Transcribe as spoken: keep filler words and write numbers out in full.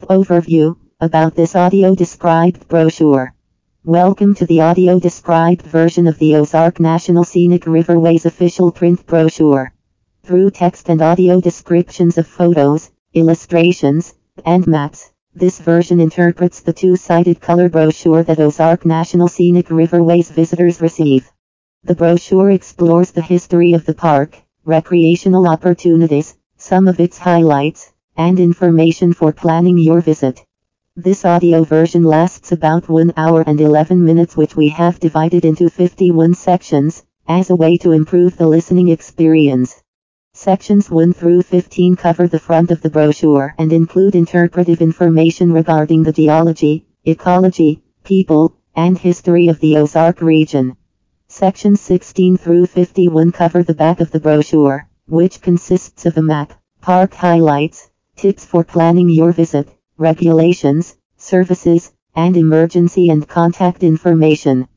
overview about this audio-described brochure. Welcome to the audio-described version of the Ozark National Scenic Riverways official print brochure. Through text and audio descriptions of photos, illustrations, and maps, this version interprets the two-sided color brochure that Ozark National Scenic Riverways visitors receive. The brochure explores the history of the park, recreational opportunities, some of its highlights, and information for planning your visit. This audio version lasts about one hour and eleven minutes, which we have divided into fifty-one sections, as a way to improve the listening experience. Sections one through fifteen cover the front of the brochure and include interpretive information regarding the geology, ecology, people, and history of the Ozark region. Sections sixteen through fifty-one cover the back of the brochure, which consists of a map, park highlights, tips for planning your visit, regulations, services, and emergency and contact information.